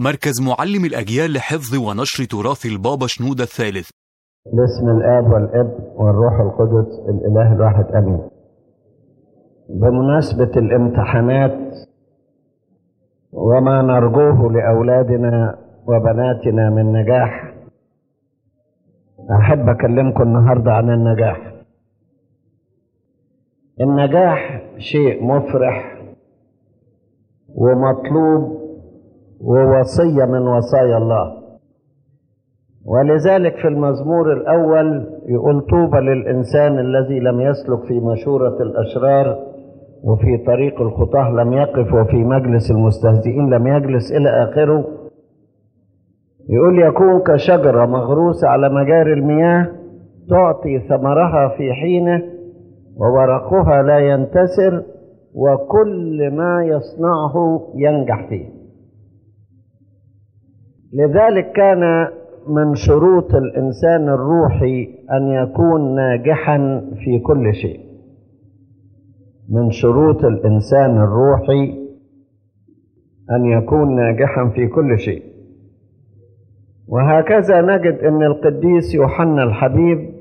مركز معلم الأجيال لحفظ ونشر تراث البابا شنودة الثالث. باسم الآب والابن والروح القدس الإله الواحد آمين. بمناسبة الامتحانات وما نرجوه لأولادنا وبناتنا من نجاح، أحب أكلمكم النهاردة عن النجاح. النجاح شيء مفرح ومطلوب ووصية من وصايا الله، ولذلك في المزمور الأول يقول: طوبى للإنسان الذي لم يسلك في مشورة الأشرار وفي طريق الخطاه لم يقف وفي مجلس المستهزئين لم يجلس، إلى آخره. يقول: يكون كشجرة مغروسة على مجاري المياه تعطي ثمرها في حينه وورقها لا ينتسر وكل ما يصنعه ينجح فيه. لذلك كان من شروط الإنسان الروحي أن يكون ناجحا في كل شيء. من شروط الإنسان الروحي أن يكون ناجحا في كل شيء. وهكذا نجد أن القديس يوحنا الحبيب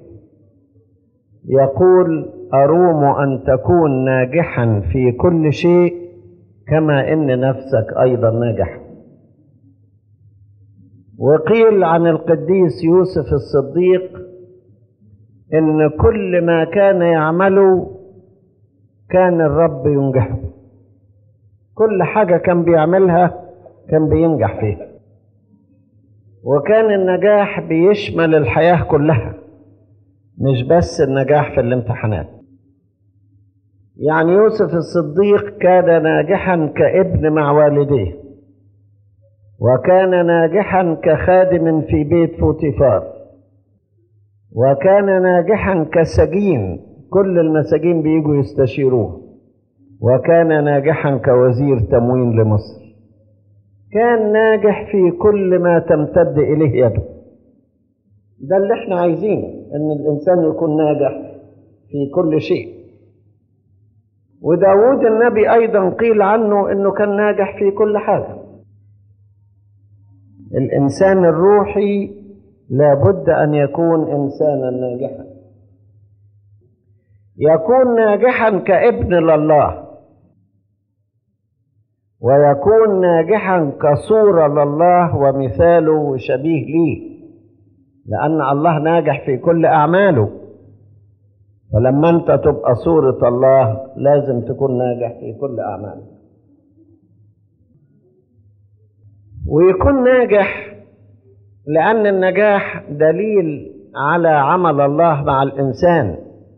يقول: أروم أن تكون ناجحا في كل شيء كما إن نفسك أيضا ناجح. وقيل عن القديس يوسف الصديق إن كل ما كان يعمله كان الرب ينجحه. كل حاجة كان بيعملها كان بينجح فيها، وكان النجاح بيشمل الحياة كلها، مش بس النجاح في الامتحانات. يعني يوسف الصديق كان ناجحا كابن مع والديه، وكان ناجحا كخادم في بيت فوتيفار، وكان ناجحا كسجين، كل المساجين بيجوا يستشيروه، وكان ناجحا كوزير تموين لمصر. كان ناجح في كل ما تمتد إليه يده. ده اللي احنا عايزينه، ان الإنسان يكون ناجح في كل شيء. وداود النبي أيضا قيل عنه انه كان ناجح في كل حاجة. الإنسان الروحي لابد أن يكون إنسانا ناجحا، يكون ناجحا كابن لله، ويكون ناجحا كصورة لله ومثاله وشبيه ليه، لأن الله ناجح في كل أعماله. فلما أنت تبقى صورة الله لازم تكون ناجح في كل أعمالك. ويكون ناجح لأن النجاح دليل على عمل الله مع الإنسان.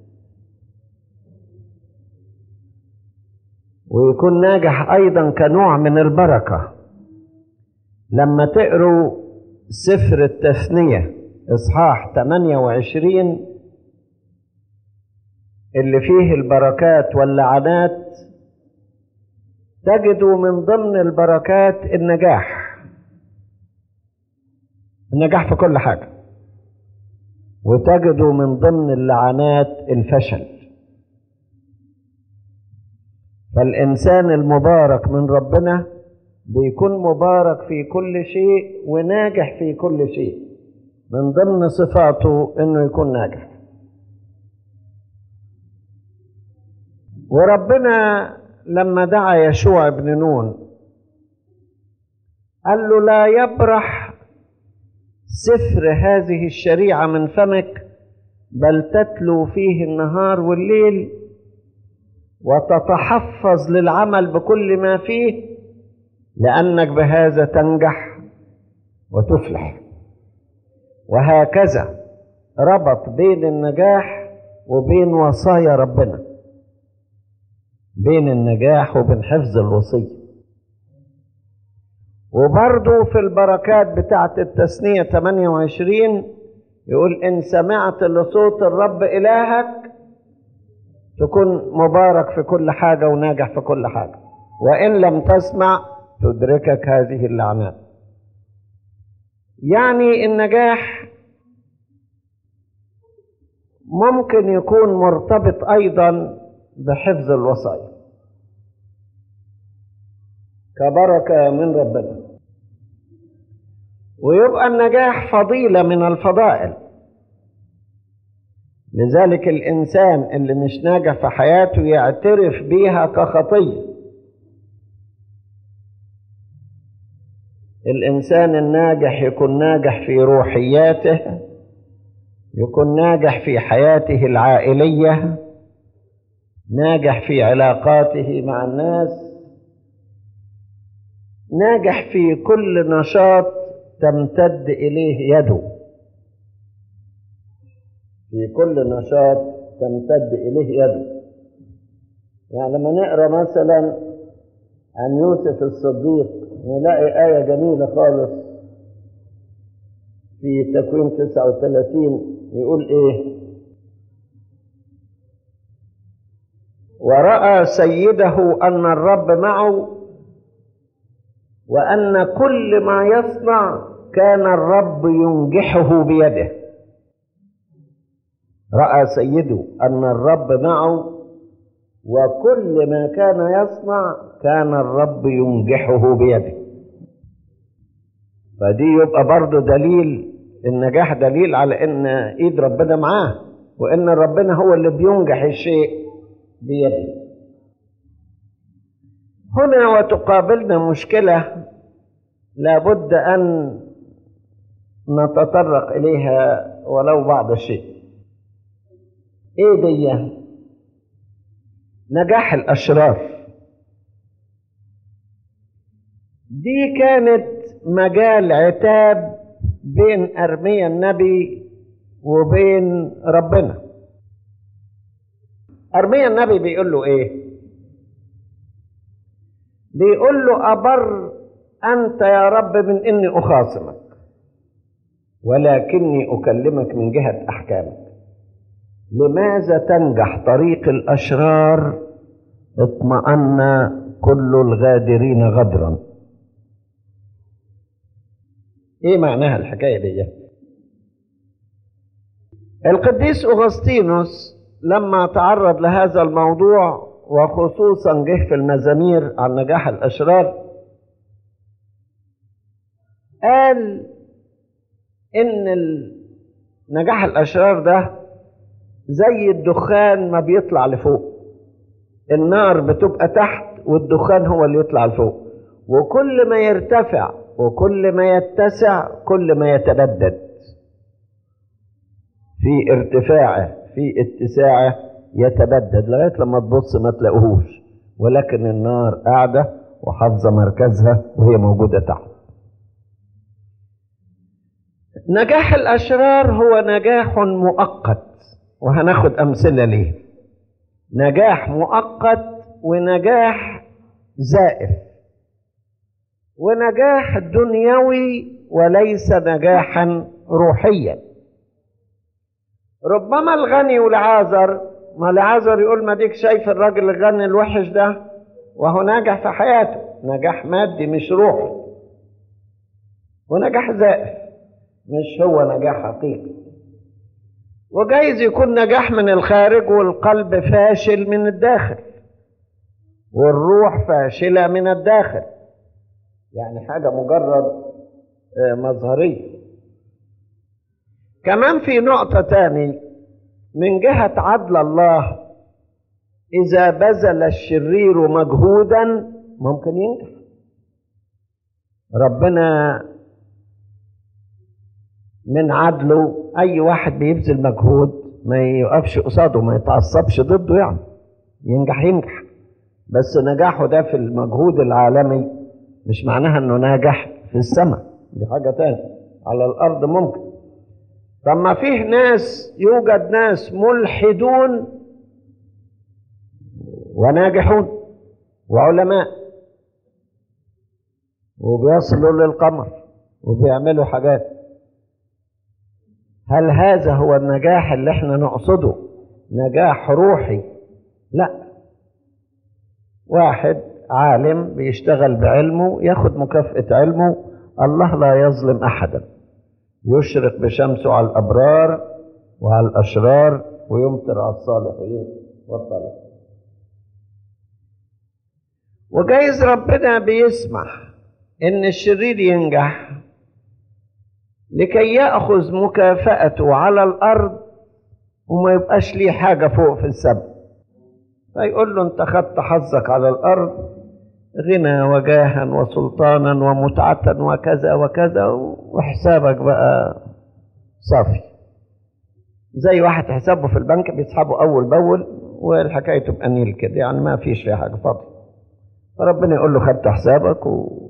ويكون ناجح أيضا كنوع من البركة. لما تقروا سفر التثنية إصحاح 28 اللي فيه البركات واللعنات، تجدوا من ضمن البركات النجاح في كل حاجة، وتجدوا من ضمن اللعنات الفشل. فالإنسان المبارك من ربنا بيكون مبارك في كل شيء وناجح في كل شيء. من ضمن صفاته إنه يكون ناجح. وربنا لما دعا يشوع بن نون قال له: لا يبرح سفر هذه الشريعة من فمك، بل تتلو فيه النهار والليل وتتحفظ للعمل بكل ما فيه، لأنك بهذا تنجح وتفلح. وهكذا ربط بين النجاح وبين وصايا ربنا، بين النجاح وبين حفظ الوصية. وبرضو في البركات بتاعت التثنية 28 يقول: إن سمعت لصوت الرب إلهك تكون مبارك في كل حاجة وناجح في كل حاجة، وإن لم تسمع تدركك هذه اللعنات. يعني النجاح ممكن يكون مرتبط أيضا بحفظ الوصايا كبركة من ربنا. ويبقى النجاح فضيلة من الفضائل. لذلك الإنسان اللي مش ناجح في حياته يعترف بيها كخطية. الإنسان الناجح يكون ناجح في روحياته، يكون ناجح في حياته العائلية، ناجح في علاقاته مع الناس، ناجح في كل نشاط تمتد إليه يده، في كل نشاط تمتد إليه يده. يعني لما نقرأ مثلا عن يوسف الصديق نلاقي آية جميلة خالص في تكوين 39 يقول إيه؟ ورأى سيده أن الرب معه وأن كل ما يصنع كان الرب ينجحه بيده. رأى سيده أن الرب معه وكل ما كان يصنع كان الرب ينجحه بيده. فدي يبقى برضو دليل، النجاح دليل على ان ايد ربنا معاه، وان ربنا هو اللي بينجح الشيء بيده. هنا وتقابلنا مشكلة لابد ان نتطرق اليها ولو بعض الشيء. ايه دي؟ نجاح الاشرار. دي كانت مجال عتاب بين أرميا النبي وبين ربنا. أرميا النبي بيقول له ايه؟ بيقول له أبر أنت يا رب من إني أخاصمك، ولكني أكلمك من جهة أحكامك. لماذا تنجح طريق الأشرار؟ اطمأن كل الغادرين غدرا. ايه معناها الحكاية دي؟ القديس أغسطينوس لما تعرض لهذا الموضوع، وخصوصا جه في المزامير عن نجاح الأشرار، قال إن نجاح الأشرار ده زي الدخان ما بيطلع لفوق. النار بتبقى تحت والدخان هو اللي يطلع لفوق، وكل ما يرتفع وكل ما يتسع كل ما يتبدد. في ارتفاعه في اتساعه يتبدد لغاية لما تبص ما تلاقوهوش، ولكن النار قاعدة وحافظة مركزها وهي موجودة تحت. نجاح الأشرار هو نجاح مؤقت، وهناخد أمثلة ليه. نجاح مؤقت ونجاح زائف ونجاح دنيوي وليس نجاحا روحيا. ربما الغني والعازر، ما العازر يقول ما ديك شايف الراجل الغني الوحش ده وهو ناجح في حياته، نجاح مادي مش روحي، ونجاح زائف مش هو نجاح حقيقي. وجايز يكون نجاح من الخارج والقلب فاشل من الداخل والروح فاشلة من الداخل، يعني حاجة مجرد مظهرية. كمان في نقطة تاني من جهة عدل الله، إذا بذل الشرير مجهودا ممكن ينجح. ربنا من عدله أي واحد بيبذل مجهود ما يقفش قصاده، ما يتعصبش ضده، يعني ينجح. بس نجاحه ده في المجهود العالمي مش معناها انه ناجح في السماء، دي حاجة تانية. على الأرض ممكن. طب ما فيه ناس، يوجد ناس ملحدون وناجحون وعلماء وبيصلوا للقمر وبيعملوا حاجات. هل هذا هو النجاح اللي احنا نقصده؟ نجاح روحي؟ لا. واحد عالم بيشتغل بعلمه ياخد مكافأة علمه. الله لا يظلم أحدا، يشرق بشمسه على الأبرار وعلى الأشرار ويمطر على الصالحين والطالحين. وجايز ربنا بيسمح إن الشرير ينجح لكي يأخذ مكافأته على الأرض وما يبقاش ليه حاجة فوق في السماء. فيقول له أنت خدت حظك على الأرض، غنى وجاها وسلطانا ومتعة وكذا وكذا، وحسابك بقى صافي. زي واحد حسابه في البنك بيسحبه أول بأول والحكاية تبقى نيل كده، يعني ما فيش فيها حاجة فاضي. فربنا يقول له خدت حسابك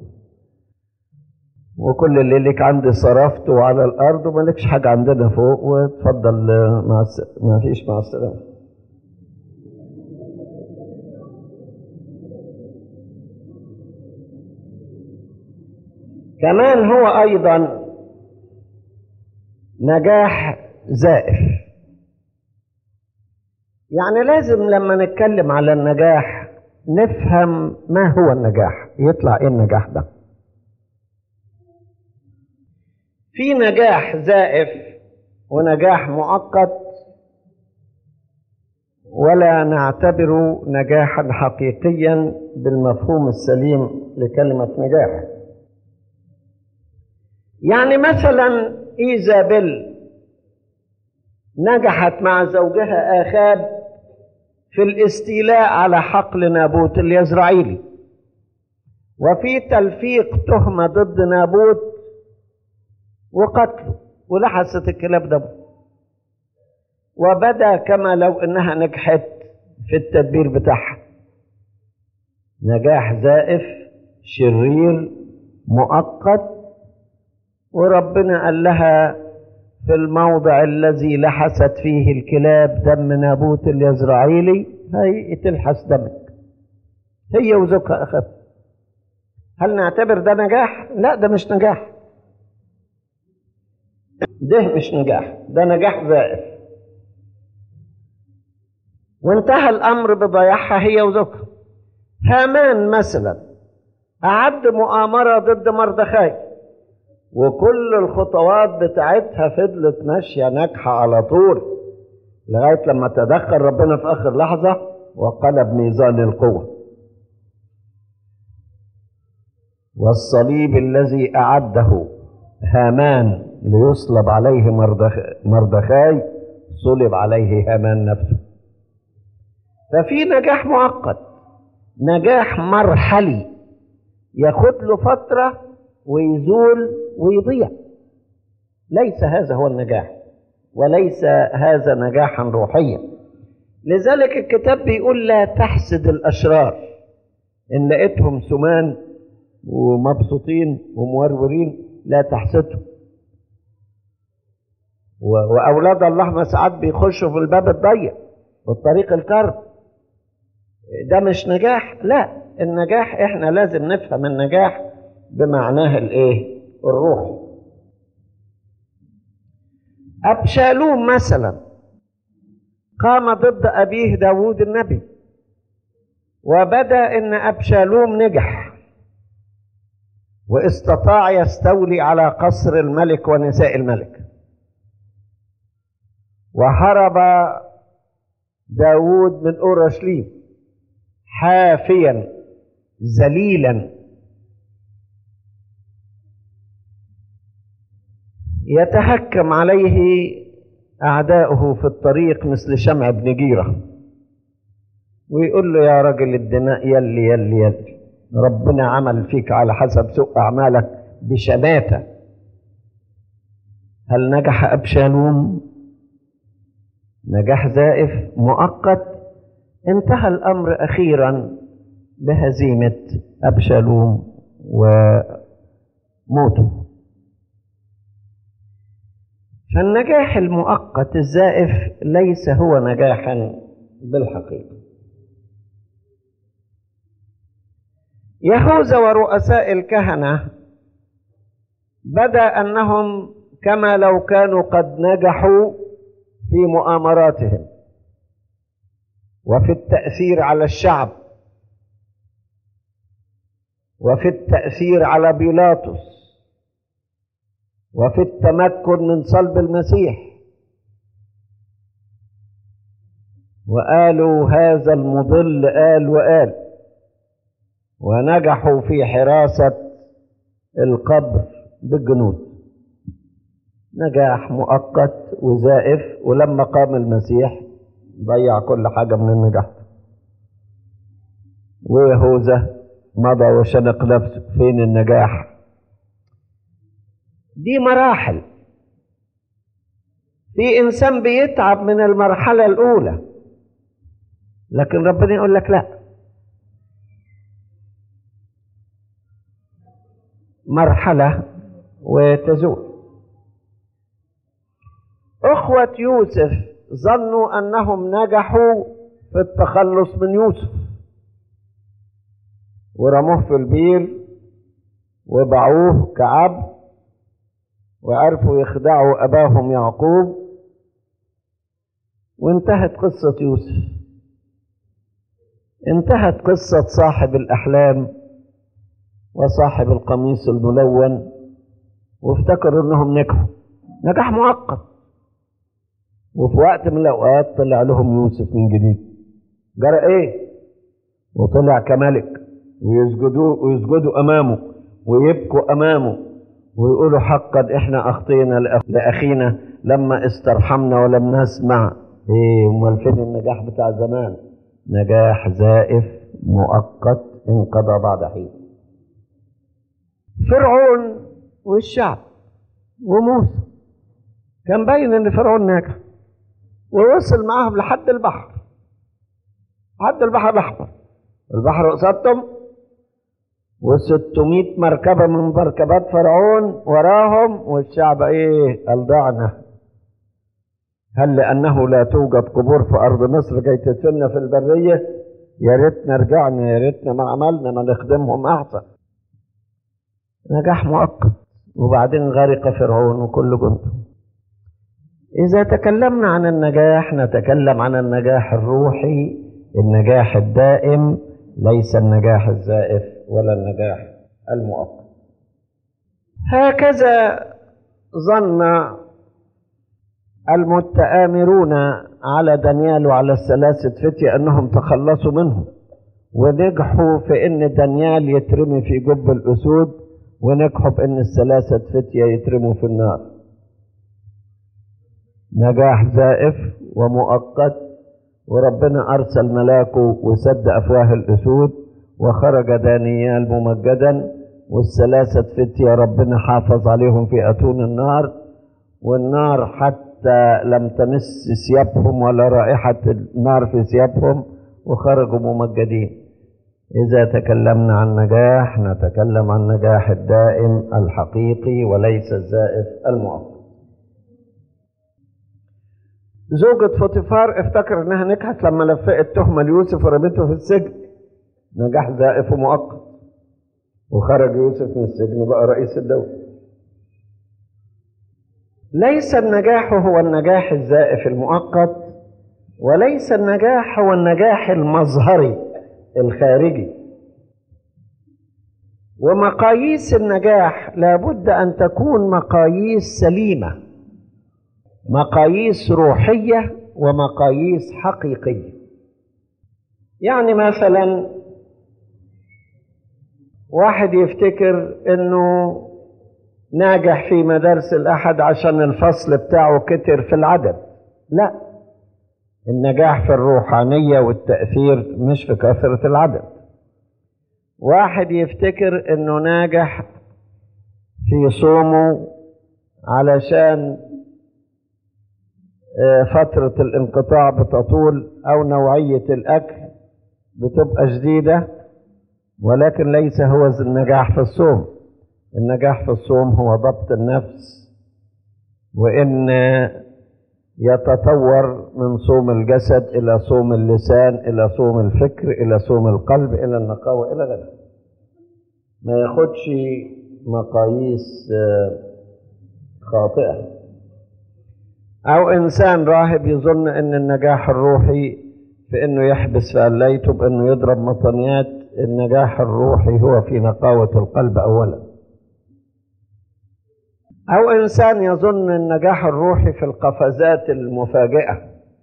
وكل اللي لك عندي صرفته على الأرض وما لكش حاجة عندنا فوق، وتفضل ما فيش مع السلامة. كمان هو أيضا نجاح زائف. يعني لازم لما نتكلم على النجاح نفهم ما هو النجاح، يطلع ايه النجاح ده. في نجاح زائف ونجاح مؤقت، ولا نعتبره نجاحا حقيقيا بالمفهوم السليم لكلمة نجاح. يعني مثلا إيزابيل نجحت مع زوجها آخاب في الاستيلاء على حقل نابوت اليزرعيلي، وفي تلفيق تهمة ضد نابوت وقتله، ولحست الكلاب دمه، وبدا كما لو انها نجحت في التدبير بتاعها. نجاح زائف شرير مؤقت، وربنا قال لها في الموضع الذي لحست فيه الكلاب دم نابوت اليزرعيلي هي تلحس دمك، هي وزوجها أخف. هل نعتبر ده نجاح؟ لا، ده مش نجاح، ده مش نجاح، ده نجاح زائف. وانتهى الأمر بضياعها هي وزوجها. هامان مثلا أعد مؤامرة ضد مردخاي، وكل الخطوات بتاعتها فضلت ماشية ناجحة على طول لغاية لما تدخل ربنا في آخر لحظة وقلب ميزان القوة. والصليب الذي أعده هامان ليصلب عليه مردخاي صلب عليه هامان نفسه. ففي نجاح مؤقت، نجاح مرحلي ياخد له فترة ويزول ويضيع. ليس هذا هو النجاح، وليس هذا نجاحا روحيا. لذلك الكتاب بيقول لا تحسد الأشرار، إن لقيتهم سمان ومبسوطين ومورورين لا تحسدهم. وأولاد الله ما ساعات بيخشوا في الباب الضيق والطريق الكرب. ده مش نجاح. لا، النجاح احنا لازم نفهم النجاح بمعناه الايه؟ الروحي. أبشالوم مثلا قام ضد أبيه داود النبي، وبدأ إن أبشالوم نجح واستطاع يستولي على قصر الملك ونساء الملك، وهرب داود من أورشليم حافيا ذليلا يتهكم عليه أعداؤه في الطريق مثل شمع بن جيرة، ويقول له يا راجل الدماء يلي يلي يلي، ربنا عمل فيك على حسب سوء أعمالك بشماتة. هل نجح أبشالوم؟ نجاح زائف مؤقت، انتهى الأمر أخيرا بهزيمة أبشالوم وموته. فالنجاح المؤقت الزائف ليس هو نجاحا بالحقيقة. يهوذا ورؤساء الكهنة بدا أنهم كما لو كانوا قد نجحوا في مؤامراتهم وفي التأثير على الشعب وفي التأثير على بيلاطس وفي التمكن من صلب المسيح، وقالوا هذا المضل قال وقال، ونجحوا في حراسة القبر بالجنود. نجاح مؤقت وزائف، ولما قام المسيح ضيع كل حاجة من النجاح. ويهوذا مضى وشنق نفسه. فين النجاح؟ دي مراحل. في إنسان بيتعب من المرحلة الأولى، لكن ربنا يقول لك لا، مرحلة وتزول. أخوة يوسف ظنوا أنهم نجحوا في التخلص من يوسف، ورموه في البير وباعوه كعبد، وعرفوا يخدعوا أباهم يعقوب، وانتهت قصة يوسف. انتهت قصة صاحب الأحلام وصاحب القميص الملون، وافتكروا انهم نجحوا نجاح مؤقت، وفي وقت من الأوقات طلع لهم يوسف من جديد. جرى ايه؟ وطلع كملك، ويسجدوا أمامه ويبكوا أمامه ويقولوا حقا احنا أخطينا لأخينا لما استرحمنا ولم نسمع. ايه امال فين النجاح بتاع زمان؟ نجاح زائف مؤقت انقضى بعد حين. فرعون والشعب وموسى كان باين ان فرعون ناجح، ووصل معاهم لحد البحر، لحد البحر الأحمر. البحر قصادهم، و600 مركبة من مركبات فرعون وراهم، والشعب ايه؟ قال ضعنا. هل لأنه لا توجد قبور في أرض مصر جاي تدفننا في البرية؟ يا ريتنا رجعنا، يا ريتنا ما عملنا، ما نخدمهم أحسن. نجاح مؤقت، وبعدين غرق فرعون وكل جنده. إذا تكلمنا عن النجاح نتكلم عن النجاح الروحي، النجاح الدائم، ليس النجاح الزائف ولا النجاح المؤقت. هكذا ظن المتآمرون على دانيال وعلى الثلاثة فتية أنهم تخلصوا منهم، ونجحوا في أن دانيال يترمي في جب الأسود، ونجحوا بأن الثلاثة فتية يترموا في النار. نجاح زائف ومؤقت، وربنا أرسل ملاكه وسد أفواه الأسود، وخرج دانيال ممجدا، والثلاثة فتية ربنا حافظ عليهم في أتون النار، والنار حتى لم تمس ثيابهم ولا رائحة النار في ثيابهم، وخرجوا ممجدين. إذا تكلمنا عن نجاح نتكلم عن النجاح الدائم الحقيقي وليس الزائف المؤقت. زوجة فوتيفار افتكر انها نجحت لما لفقت تهمة ليوسف ورمته في السجن. نجاح زائف ومؤقت، وخرج يوسف من السجن بقى رئيس الدولة. ليس النجاح هو النجاح الزائف المؤقت، وليس النجاح هو النجاح المظهري الخارجي. ومقاييس النجاح لابد أن تكون مقاييس سليمة، مقاييس روحية ومقاييس حقيقية. يعني مثلا واحد يفتكر انه ناجح في مدارس الأحد عشان الفصل بتاعه كتر في العدد. لا، النجاح في الروحانية والتأثير مش في كثرة العدد. واحد يفتكر انه ناجح في صومه علشان فترة الانقطاع بتطول أو نوعية الأكل بتبقى جديدة، ولكن ليس هو النجاح في الصوم. النجاح في الصوم هو ضبط النفس، وإن يتطور من صوم الجسد إلى صوم اللسان إلى صوم الفكر إلى صوم القلب إلى النقاوة إلى غيره. ما ياخدش مقاييس خاطئة. أو إنسان راهب يظن أن النجاح الروحي في أنه يحبس في قليته بأنه يضرب مطنيات. النجاح الروحي هو في نقاوة القلب أولا. أو إنسان يظن النجاح الروحي في القفزات المفاجئة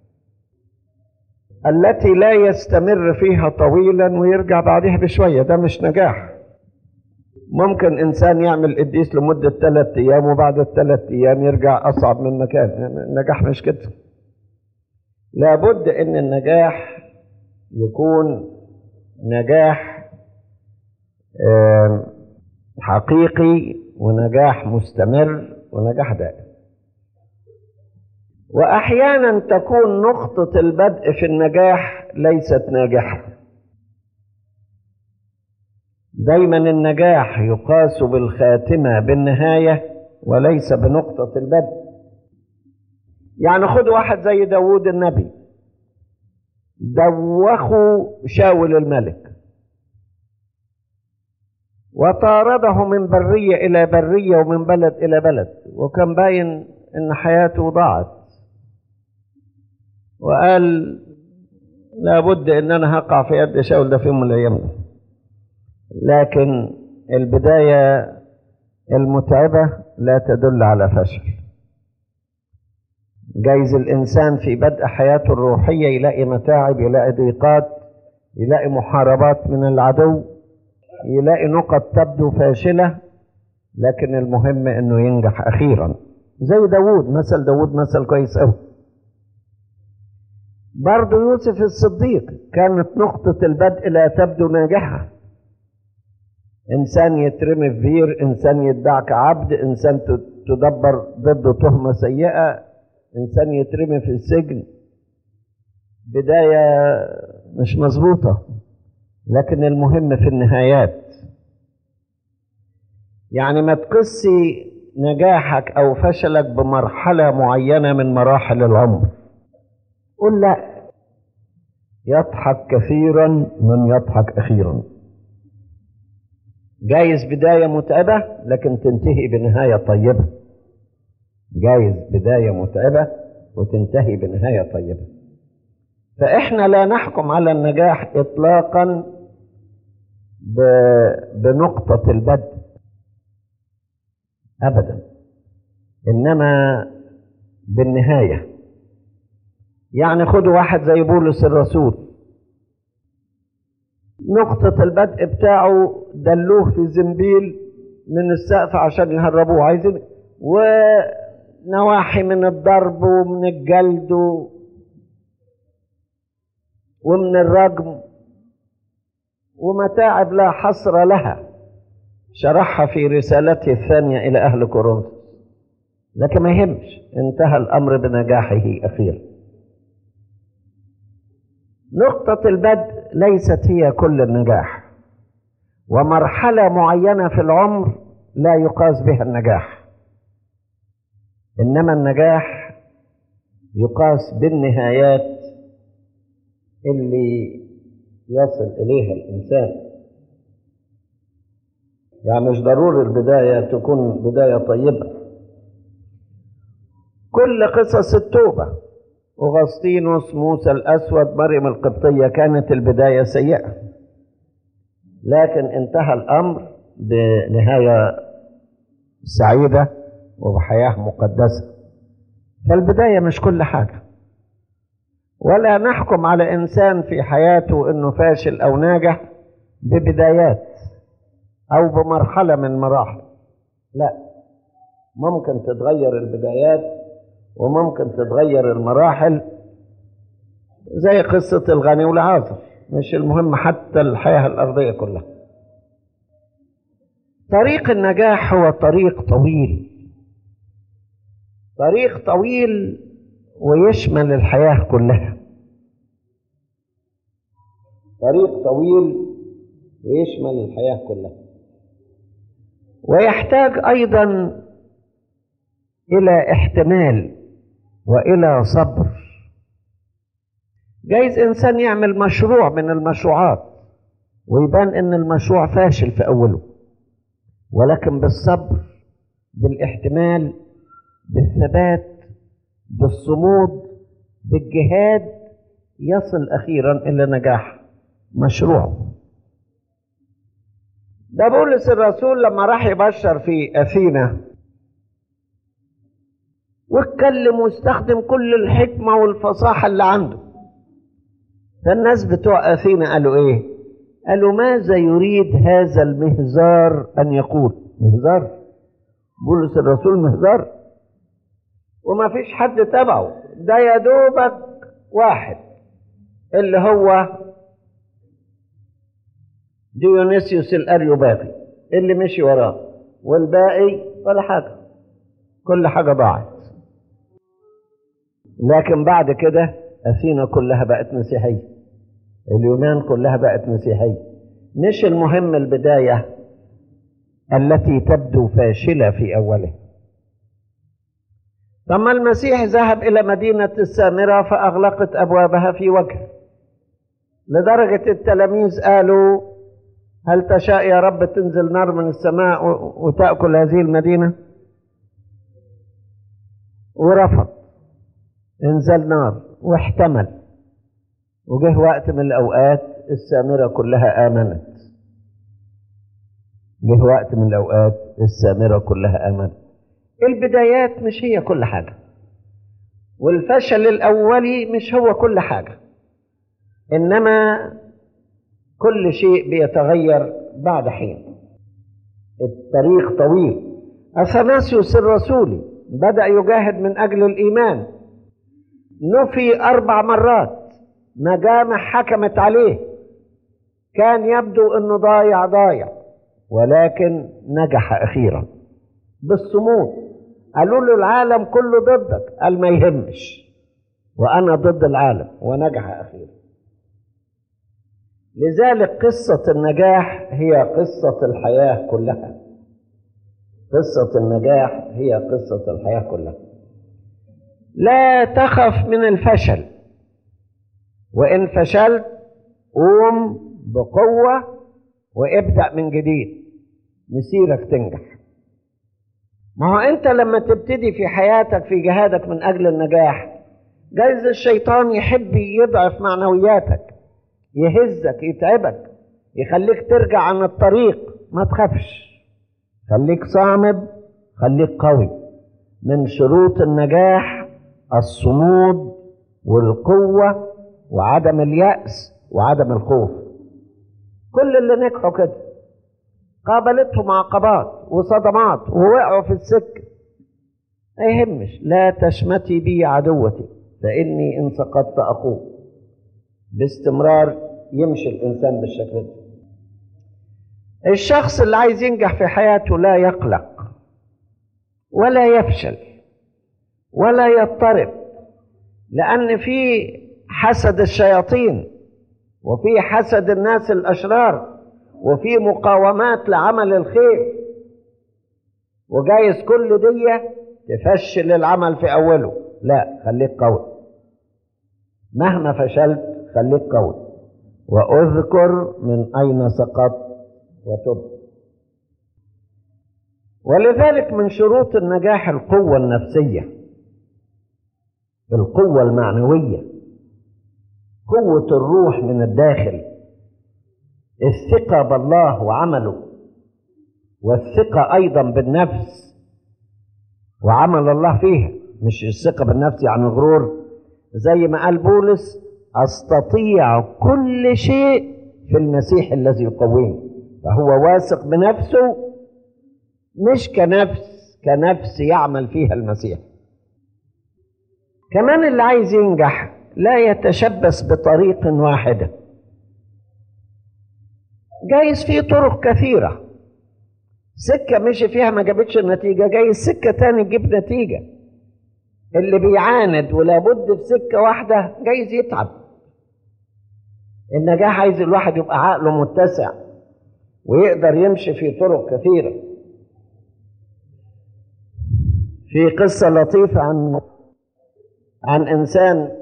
التي لا يستمر فيها طويلا ويرجع بعدها بشوية. ده مش نجاح. ممكن إنسان يعمل قديس لمدة 3 أيام وبعد ال3 أيام يرجع أصعب من مكان. النجاح مش كده. لابد إن النجاح يكون نجاح حقيقي ونجاح مستمر ونجاح دائم. وأحيانا تكون نقطة البدء في النجاح ليست ناجحة. دايما النجاح يقاس بالخاتمة بالنهاية وليس بنقطة البدء. يعني خد واحد زي داود النبي، دوخوا شاول الملك وطارده من برية إلى برية ومن بلد إلى بلد، وكان باين إن حياته ضاعت، وقال لابد إن أنا هقع في يد شاول ده في يوم من الأيام. لكن البداية المتعبة لا تدل على فشل. جايز الإنسان في بدء حياته الروحية يلاقي متاعب، يلاقي ضيقات، يلاقي محاربات من العدو، يلاقي نقط تبدو فاشلة، لكن المهم إنه ينجح أخيرا. زي داود، مثل داود مثل كويس أوي. برضو يوسف الصديق كانت نقطة البدء لا تبدو ناجحة. إنسان يترمي في بير، إنسان يدعى كعبد، إنسان تدبر ضده تهمة سيئة، إنسان يترمي في السجن. بداية مش مظبوطة، لكن المهم في النهايات. يعني ما تقسي نجاحك أو فشلك بمرحلة معينة من مراحل العمر. قل لا، يضحك كثيرا من يضحك أخيرا. جايز بداية متعبة لكن تنتهي بنهاية طيبة. جايز بداية متعبة وتنتهي بنهاية طيبة. فإحنا لا نحكم على النجاح إطلاقا بنقطة البدء أبدا، إنما بالنهاية. يعني خدوا واحد زي بولس الرسول، نقطة البدء بتاعه دلوه في زنبيل من السقف عشان يهربوه، عايزين، ونواحي من الضرب ومن الجلد ومن الرجم ومتاعب لا حصر لها، شرحها في رسالته الثانية إلى أهل كورنثوس. لكن ما يهمش، انتهى الأمر بنجاحه أخيرا. نقطة البدء ليست هي كل النجاح، ومرحلة معينة في العمر لا يقاس بها النجاح، إنما النجاح يقاس بالنهايات اللي يصل إليها الإنسان. يعني مش ضروري البداية تكون بداية طيبة. كل قصص التوبة، أغسطينوس، موسى الأسود، مريم القبطية، كانت البداية سيئة، لكن انتهى الأمر بنهاية سعيدة وبحياة مقدسة. فالبداية مش كل حاجة، ولا نحكم على إنسان في حياته إنه فاشل أو ناجح ببدايات أو بمرحلة من مراحل. لا، ممكن تتغير البدايات وممكن تتغير المراحل، زي قصة الغني والعازر. مش المهم حتى الحياة الأرضية كلها. طريق النجاح هو طريق طويل، طريق طويل ويشمل الحياة كلها. طريق طويل ويشمل الحياة كلها، ويحتاج أيضا إلى احتمال وإلى صبر. جايز إنسان يعمل مشروع من المشروعات ويبان إن المشروع فاشل في أوله، ولكن بالصبر، بالاحتمال، بالثبات، بالصمود، بالجهاد، يصل أخيرا إلى نجاح مشروعه. ده بولس الرسول لما راح يبشر في أثينا واتكلم واستخدم كل الحكمة والفصاحة اللي عنده، فالناس بتوع أثينا قالوا إيه؟ قالوا ماذا يريد هذا المهزار أن يقول؟ مهزار؟ بولس الرسول مهزار؟ وما فيش حد تبعه، ده يا دوبك واحد اللي هو ديونيسيوس الأريوباغي اللي مشي وراه، والباقي ولا حاجة، كل حاجة ضاعت. لكن بعد كده أثينا كلها بقت مسيحية، اليونان كلها بقت مسيحية. مش المهم البداية التي تبدو فاشلة في أوله. ثم المسيح ذهب إلى مدينة السامرة فأغلقت أبوابها في وجهه، لدرجة التلاميذ قالوا هل تشاء يا رب تنزل نار من السماء وتأكل هذه المدينة؟ ورفض، انزل نار واحتمل، وجه وقت من الأوقات السامرة كلها آمنت. جه وقت من الأوقات السامرة كلها آمنت. البدايات مش هي كل حاجة، والفشل الأولي مش هو كل حاجة، إنما كل شيء بيتغير بعد حين. الطريق طويل. أثناسيوس الرسولي بدأ يجاهد من أجل الإيمان، نفي 4 مرات، مجامع حكمت عليه، كان يبدو أنه ضايع، ولكن نجح أخيرا بالصمود. قالوا له العالم كله ضدك، قال ما يهمش، وأنا ضد العالم، ونجح أخيرا. لذلك قصة النجاح هي قصة الحياة كلها. قصة النجاح هي قصة الحياة كلها. لا تخف من الفشل، وإن فشلت قوم بقوة وابدأ من جديد، مسيرك تنجح. ما هو أنت لما تبتدي في حياتك في جهادك من أجل النجاح، جايز الشيطان يحب يضعف معنوياتك، يهزك، يتعبك، يخليك ترجع عن الطريق. ما تخافش، خليك صامد، خليك قوي. من شروط النجاح الصمود والقوة وعدم اليأس وعدم الخوف. كل اللي نجحوا كده قابلتهم عقبات وصدمات ووقعوا في السكة، ما يهمش. لا تشمتي بي عدوتي فإني إن سقطت أقوم. باستمرار يمشي الإنسان بالشكل ده. الشخص اللي عايز ينجح في حياته لا يقلق ولا يفشل ولا يضطرب، لأن في حسد الشياطين، وفي حسد الناس الأشرار، وفي مقاومات لعمل الخير، وجايز كل دي تفشل العمل في أوله. لا، خليك قوي، مهما فشلت خليك قوي، وأذكر من أين سقطت وتب. ولذلك من شروط النجاح القوة النفسية، القوة المعنوية، قوة الروح من الداخل، الثقة بالله وعمله، والثقة أيضا بالنفس وعمل الله فيها. مش الثقة بالنفس يعني غرور، زي ما قال بولس أستطيع كل شيء في المسيح الذي يقويني. فهو واثق بنفسه، مش كنفس يعمل فيها المسيح. كمان اللي عايز ينجح لا يتشبث بطريق واحدة، جايز فيه طرق كثيرة، سكة مشي فيها ما جابتش النتيجة، جايز سكة تاني تجيب نتيجة. اللي بيعاند ولابد في سكة واحدة جايز يتعب. النجاح عايز الواحد يبقى عقله متسع ويقدر يمشي في طرق كثيرة. في قصة لطيفة عن إنسان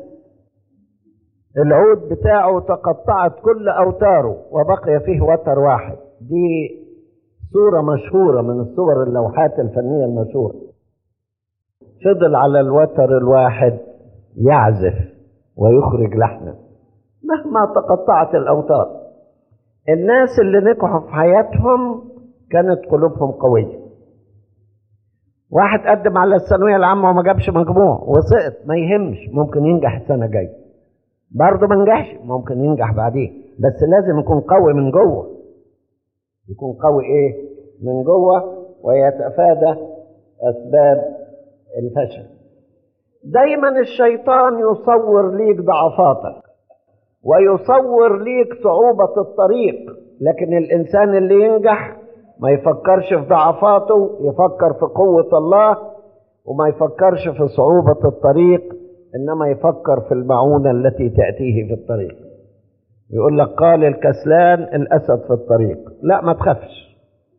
العود بتاعه تقطعت كل أوتاره وبقي فيه وتر واحد. دي صورة مشهورة من الصور اللوحات الفنية المشهورة. فضل على الوتر الواحد يعزف ويخرج لحنا مهما تقطعت الأوتار. الناس اللي نجحوا في حياتهم كانت قلوبهم قوية. واحد قدم على الثانوية العامة وما جابش مجموع وسقط، ما يهمش، ممكن ينجح السنة الجاية. برضه ما نجحش، ممكن ينجح بعدين. بس لازم يكون قوي من جوه، يكون قوي من جوه، ويتفادى أسباب الفشل. دايما الشيطان يصور ليك ضعفاتك ويصور ليك صعوبة الطريق، لكن الإنسان اللي ينجح ما يفكرش في ضعفاته، يفكر في قوة الله، وما يفكرش في صعوبة الطريق، إنما يفكر في المعونة التي تأتيه في الطريق. يقول لك قال الكسلان الأسد في الطريق. لا، ما تخافش،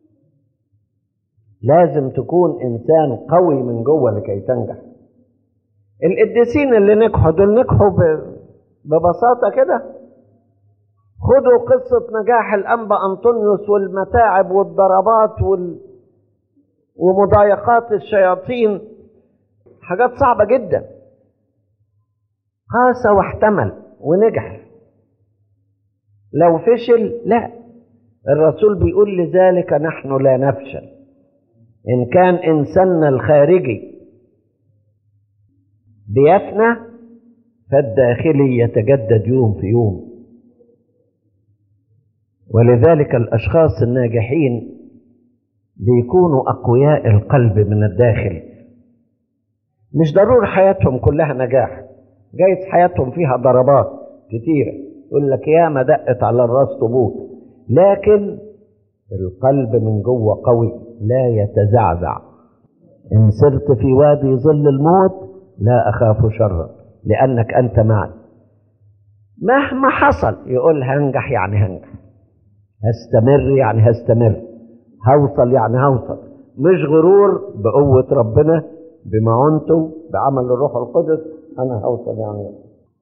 لازم تكون إنسان قوي من جوه لكي تنجح. القديسين اللي نجحوا دول نجحوا ببساطة كده. خدوا قصة نجاح الأنبا أنطونيوس والمتاعب والضربات ومضايقات الشياطين، حاجات صعبة جدا. قاس واحتمل ونجح. لو فشل لا، الرسول بيقول لذلك نحن لا نفشل. إن كان إنساننا الخارجي بيفنى فالداخلي يتجدد يوم في يوم. ولذلك الأشخاص الناجحين بيكونوا أقوياء القلب من الداخل. مش ضروري حياتهم كلها نجاح، جايز حياتهم فيها ضربات كتيرة، يقول لك يا ما دقت على الراس طبول، لكن القلب من جوه قوي لا يتزعزع. إن سرت في وادي ظل الموت لا أخاف شرا لأنك أنت معي. مهما حصل يقول هنجح يعني هنجح، هستمر يعني هستمر، هوصل يعني هوصل. مش غرور، بقوة ربنا بمعونته بعمل الروح القدس أنا هوصل يعني.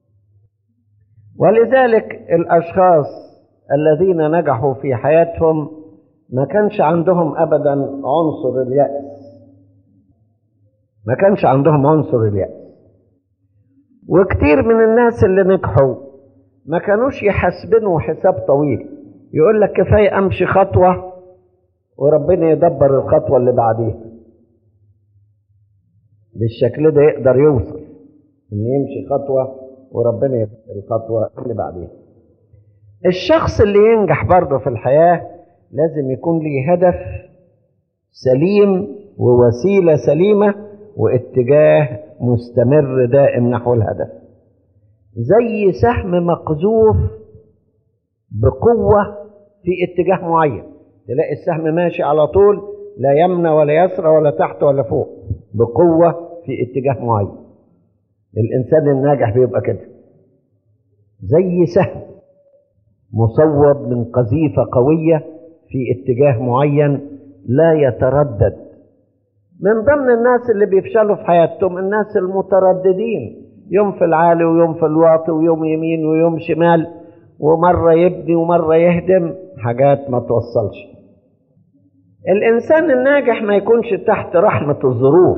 ولذلك الأشخاص الذين نجحوا في حياتهم ما كانش عندهم أبدا عنصر اليأس، ما كانش عندهم عنصر اليأس. وكتير من الناس اللي نجحوا ما كانوش يحسبنوا حساب طويل، يقول لك كفاية أمشي خطوة وربنا يدبر الخطوة اللي بعديها. بالشكل ده يقدر يوصل إن يمشي خطوة وربنا يدبر الخطوة اللي بعديها. الشخص اللي ينجح برضه في الحياة لازم يكون له هدف سليم ووسيلة سليمة واتجاه مستمر دائم نحو الهدف. زي سهم مقذوف بقوة في اتجاه معين، تلاقي السهم ماشي على طول، لا يمنى ولا يسرى ولا تحت ولا فوق، بقوة في اتجاه معين. الإنسان الناجح بيبقى كده، زي سهم مصوب من قذيفة قوية في اتجاه معين لا يتردد. من ضمن الناس اللي بيفشلوا في حياتهم الناس المترددين، يوم في العالي ويوم في الواطي ويوم يمين ويوم شمال، ومرة يبني ومرة يهدم، حاجات ما توصلش. الإنسان الناجح ما يكونش تحت رحمة الظروف،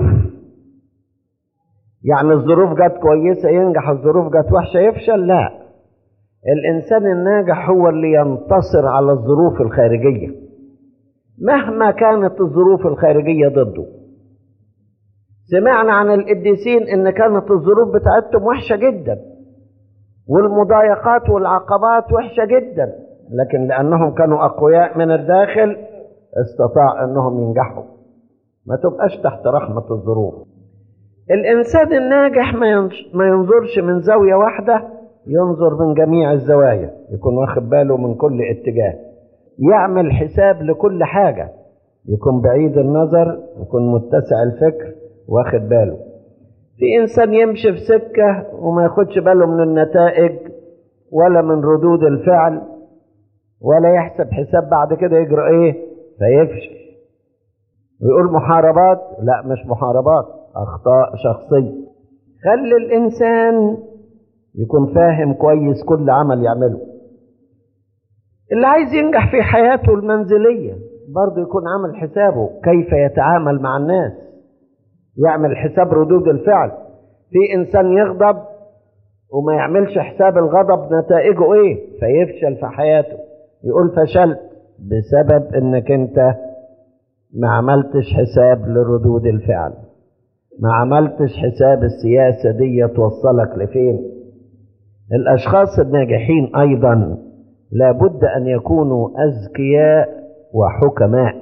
يعني الظروف جت كويسة ينجح، الظروف جت وحشة يفشل، لا. الإنسان الناجح هو اللي ينتصر على الظروف الخارجية مهما كانت الظروف الخارجية ضده. سمعنا عن القديسين إن كانت الظروف بتاعتهم وحشة جدا والمضايقات والعقبات وحشة جدا، لكن لأنهم كانوا أقوياء من الداخل استطاع أنهم ينجحوا. ما تبقاش تحت رحمة الظروف. الإنسان الناجح ما ينظرش من زاوية واحدة، ينظر من جميع الزوايا، يكون واخد باله من كل اتجاه، يعمل حساب لكل حاجة، يكون بعيد النظر، يكون متسع الفكر واخد باله. في إنسان يمشي في سكة وما ياخدش باله من النتائج ولا من ردود الفعل ولا يحسب حساب بعد كده يجرى فيفشل ويقول محاربات. لا، مش محاربات، أخطاء شخصية. خلي الإنسان يكون فاهم كويس كل عمل يعمله. اللي عايز ينجح في حياته المنزلية برضه يكون عامل حسابه كيف يتعامل مع الناس، يعمل حساب ردود الفعل. في إنسان يغضب وما يعملش حساب الغضب نتائجه فيفشل في حياته، يقول فشلت بسبب انك انت ما عملتش حساب لردود الفعل، ما عملتش حساب السياسة دي توصلك لفين. الأشخاص الناجحين أيضا لابد أن يكونوا أذكياء وحكماء.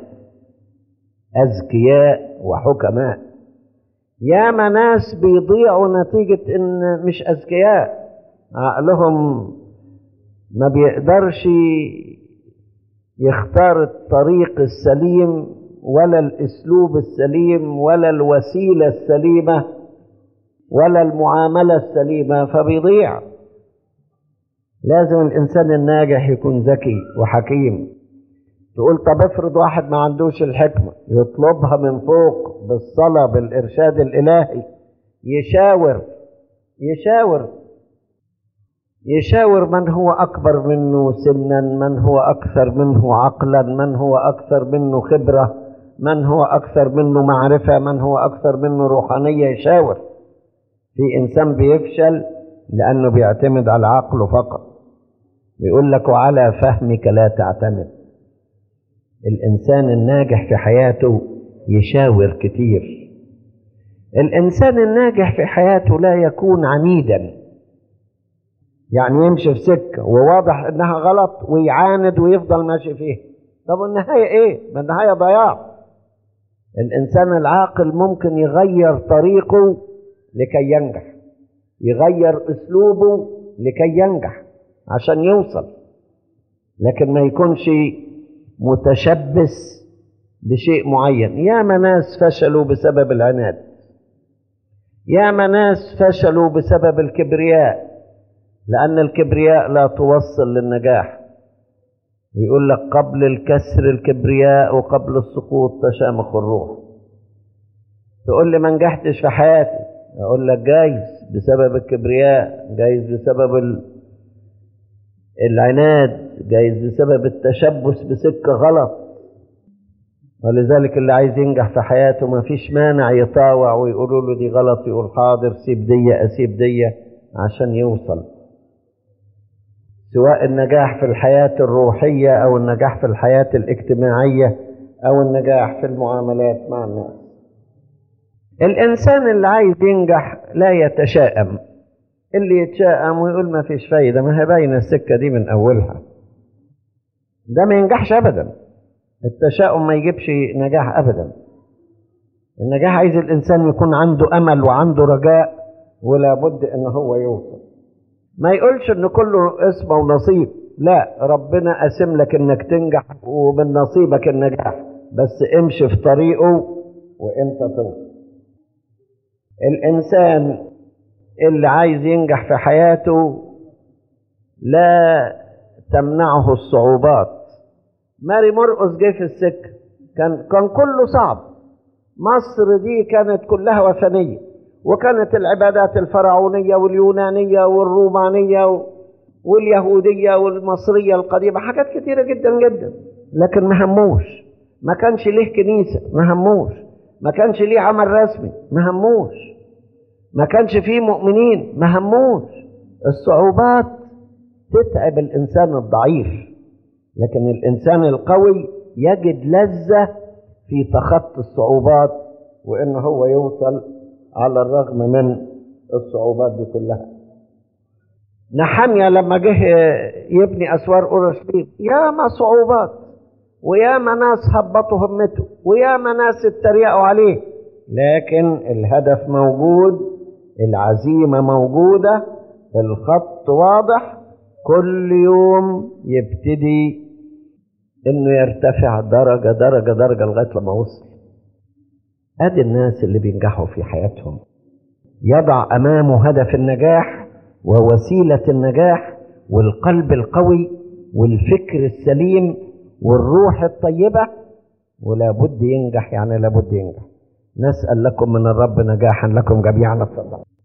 أذكياء وحكماء. ياما ناس بيضيعوا نتيجة إن مش أذكياء، عقلهم ما بيقدرش يختار الطريق السليم ولا الأسلوب السليم ولا الوسيلة السليمة ولا المعاملة السليمة، فبيضيع. لازم الإنسان الناجح يكون ذكي وحكيم. تقول طب افرض واحد ما عندوش الحكمة، يطلبها من فوق بالصلاة بالإرشاد الإلهي، يشاور من هو أكبر منه سنا، من هو أكثر منه عقلا، من هو أكثر منه خبرة، من هو أكثر منه معرفة، من هو أكثر منه روحانية. يشاور. في إنسان بيفشل لأنه بيعتمد على عقله فقط. بيقول لك وعلى فهمك لا تعتمد. الإنسان الناجح في حياته يشاور كتير. الإنسان الناجح في حياته لا يكون عنيدا، يعني يمشي في سكة وواضح إنها غلط ويعاند ويفضل ماشي فيها. طب النهاية إيه؟ ما النهاية ضياع. الإنسان العاقل ممكن يغير طريقه لكي ينجح، يغير أسلوبه لكي ينجح عشان يوصل، لكن ما يكونش متشبث بشيء معين. ياما ناس فشلوا بسبب العناد، ياما ناس فشلوا بسبب الكبرياء، لأن الكبرياء لا توصل للنجاح. ويقول لك قبل الكسر الكبرياء وقبل السقوط تشامخ الروح. تقول لي ما نجحتش في حياتي، أقول لك جايز بسبب الكبرياء، جايز بسبب العناد، جايز بسبب التشبث بسكة غلط. ولذلك اللي عايز ينجح في حياته ما فيش مانع يطاوع ويقولوا له دي غلط، يقول حاضر سيب دي أسيب دي عشان يوصل. سواء النجاح في الحياة الروحية أو النجاح في الحياة الاجتماعية أو النجاح في المعاملات مع الناس. الإنسان اللي عايز ينجح لا يتشائم. اللي يتشائم ويقول ما فيش فايدة، ما هي باينة السكة دي من أولها، ده ما ينجحش أبدا. التشاؤم ما يجيبش نجاح أبدا. النجاح عايز الإنسان يكون عنده أمل وعنده رجاء، ولا بد إن هو يوصل. ما يقولش إن كله اسمه ونصيب، لا، ربنا قاسم لك إنك تنجح ومن نصيبك النجاح، بس امشي في طريقه وإنت توصل. الإنسان اللي عايز ينجح في حياته لا تمنعه الصعوبات. ماري مرقس جه في السكة كان كله صعب. مصر دي كانت كلها وثنية، وكانت العبادات الفرعونية واليونانية والرومانية واليهودية والمصرية القديمة، حاجات كتيرة جدا جدا، لكن ما هموش. ما كانش ليه كنيسة، ما هموش. ما كانش ليه عمل رسمي، ما هموش. ما كانش فيه مؤمنين، ما هموش. الصعوبات تتعب الإنسان الضعيف، لكن الإنسان القوي يجد لذة في تخطي الصعوبات وإنه هو يوصل على الرغم من الصعوبات دي كلها. نحميا لما جه يبني أسوار أورشليم ياما صعوبات، وياما ناس هبطوا همته، وياما ناس اتريقوا عليه، لكن الهدف موجود، العزيمة موجودة، الخط واضح. كل يوم يبتدي انه يرتفع درجة درجة درجة لغاية لما وصل. ادي الناس اللي بينجحوا في حياتهم، يضع امامه هدف النجاح ووسيلة النجاح والقلب القوي والفكر السليم والروح الطيبة، ولا بد ينجح. يعني لا بد ينجح. نسأل لكم من الرب نجاحا لكم جميعا. اتفضل.